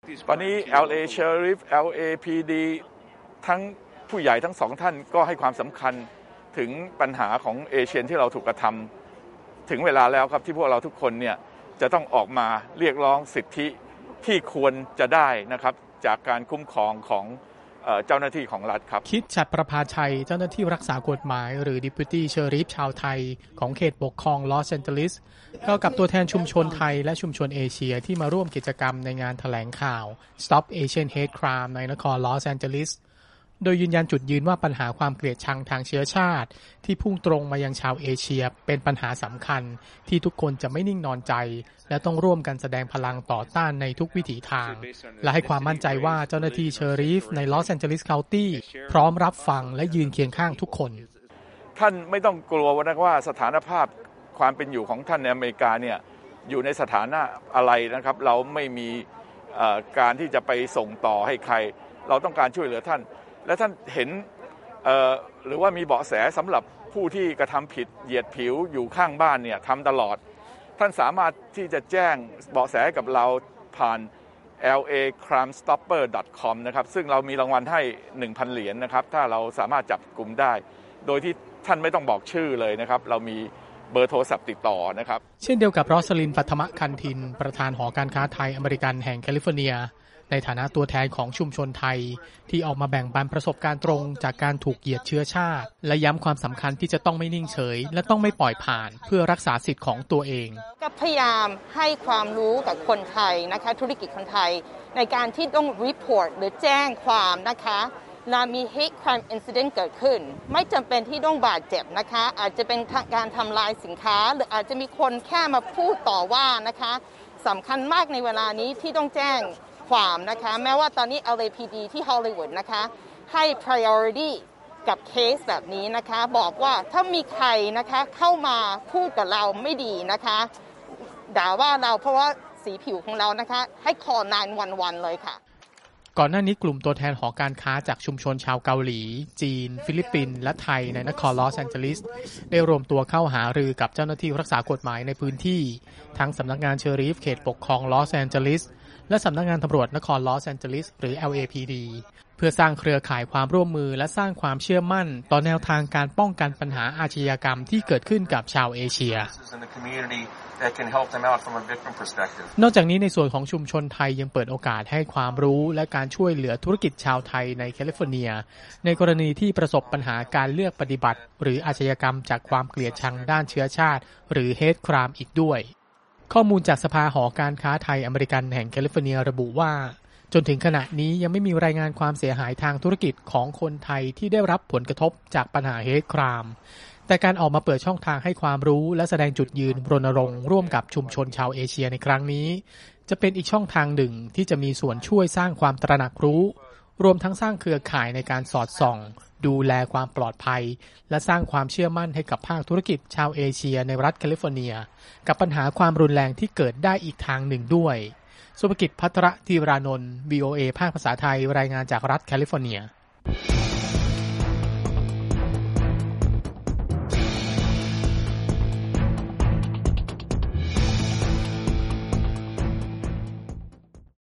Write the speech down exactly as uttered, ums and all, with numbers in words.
ตอนนี้ แอล เอ Sheriff แอล เอ พี ดี ทั้งผู้ใหญ่ทั้งสองท่านก็ให้ความสำคัญถึงปัญหาของเอเชียนที่เราถูกกระทำถึงเวลาแล้วครับที่พวกเราทุกคนเนี่ยจะต้องออกมาเรียกร้องสิทธิที่ควรจะได้นะครับจากการคุ้มครองของเจ้าหน้าที่ของรัฐครับคิดฉัตรประภาชัยเจ้าหน้าที่รักษากฎหมายหรือ Deputy Sheriff ชาวไทยของเขตปกครองลอสแอนเจลิสก็กับตัวแทนชุมชนไทยและชุมชนเอเชียที่มาร่วมกิจกรรมในงานแถลงข่าว Stop Asian Hate Crime ในนครลอสแอนเจลิสโดยยืนยันจุดยืนว่าปัญหาความเกลียดชังทางเชื้อชาติที่พุ่งตรงมายังชาวเอเชียเป็นปัญหาสำคัญที่ทุกคนจะไม่นิ่งนอนใจและต้องร่วมกันแสดงพลังต่อต้านในทุกวิถีทางและให้ความมั่นใจว่าเจ้าหน้าที่เชอรีฟในลอสแอนเจลิสเคานตี้พร้อมรับฟังและยืนเคียงข้างทุกคนท่านไม่ต้องกลัวว่าสถานภาพความเป็นอยู่ของท่านในอเมริกาเนี่ยอยู่ในสถานะอะไรนะครับเราไม่มีการที่จะไปส่งต่อให้ใครเราต้องการช่วยเหลือท่านและท่านเห็นหรือว่ามีเบาะแสสำหรับผู้ที่กระทำผิดเหยียดผิวอยู่ข้างบ้านเนี่ยทำตลอดท่านสามารถที่จะแจ้งเบาะแสกับเราผ่าน แอล เอ ไครม์ สต็อปเปอร์ ดอท คอม นะครับซึ่งเรามีรางวัลให้ หนึ่งพัน เหรียญ นะครับถ้าเราสามารถจับกลุ่มได้โดยที่ท่านไม่ต้องบอกชื่อเลยนะครับเรามีเบอร์โทรศัพท์ติดต่อนะครับเช่นเดียวกับรอสลิน ปัทมคันธินประธานหอการค้าไทยอเมริกันแห่งแคลิฟอร์เนียในฐานะตัวแทนของชุมชนไทยที่ออกมาแบ่งปันประสบการณ์ตรงจากการถูกเหยียดเชื้อชาติและย้ำความสำคัญที่จะต้องไม่นิ่งเฉยและต้องไม่ปล่อยผ่านเพื่อรักษาสิทธิ์ของตัวเองก็พยายามให้ความรู้กับคนไทยนะคะธุรกิจคนไทยในการที่ต้อง report หรือแจ้งความนะคะและมี hate crime incident เกิดขึ้นไม่จำเป็นที่ต้องบาดเจ็บนะคะอาจจะเป็นการทำลายสินค้าหรืออาจจะมีคนแค่มาพูดต่อว่านะคะสำคัญมากในเวลานี้ที่ต้องแจ้งความนะคะแม้ว่าตอนนี้ แอล เอ พี ดี ที่ฮอลลีวูดนะคะให้ priority กับเคสแบบนี้นะคะบอกว่าถ้ามีใครนะคะเข้ามาพูดกับเราไม่ดีนะคะด่าว่าเราเพราะว่าสีผิวของเรานะคะให้ call ไนน์วันวันเลยค่ะก่อนหน้านี้กลุ่มตัวแทนหอการค้าจากชุมชนชาวเกาหลีจีนฟิลิปปินส์และไทยในนครลอสแอนเจลิสได้รวมตัวเข้าหารือกับเจ้าหน้าที่รักษากฎหมายในพื้นที่ทั้งสำนักงานเชอรีฟเขตปกครองลอสแอนเจลิสและสำนักงานตำรวจนครลอสแอนเจลิสหรือ แอล เอ พี ดี เพื่อสร้างเครือข่ายความร่วมมือและสร้างความเชื่อมั่นต่อแนวทางการป้องกันปัญหาอาชญากรรมที่เกิดขึ้นกับชาวเอเชียนอกจากนี้ในส่วนของชุมชนไทยยังเปิดโอกาสให้ความรู้และการช่วยเหลือธุรกิจชาวไทยในแคลิฟอร์เนียในกรณีที่ประสบปัญหาการเลือกปฏิบัติหรืออาชญากรรมจากความเกลียดชังด้านเชื้อชาติหรือ Hate Crime อีกด้วยข้อมูลจากสภาหอการค้าไทยอเมริกันแห่งแคลิฟอร์เนียระบุว่าจนถึงขณะนี้ยังไม่มีรายงานความเสียหายทางธุรกิจของคนไทยที่ได้รับผลกระทบจากปัญหา Hate Crime แต่การออกมาเปิดช่องทางให้ความรู้และแสดงจุดยืนรณรงค์ร่วมกับชุมชนชาวเอเชียในครั้งนี้จะเป็นอีกช่องทางหนึ่งที่จะมีส่วนช่วยสร้างความตระหนักรู้รวมทั้งสร้างเครือข่ายในการสอดส่องดูแลความปลอดภัยและสร้างความเชื่อมั่นให้กับภาคธุรกิจชาวเอเชียในรัฐแคลิฟอร์เนียกับปัญหาความรุนแรงที่เกิดได้อีกทางหนึ่งด้วยสุภกิจ ภัทรธีรานนท์ วี โอ เอ ภาคภาษาไทยรายงานจากรัฐแคลิฟอร์เนีย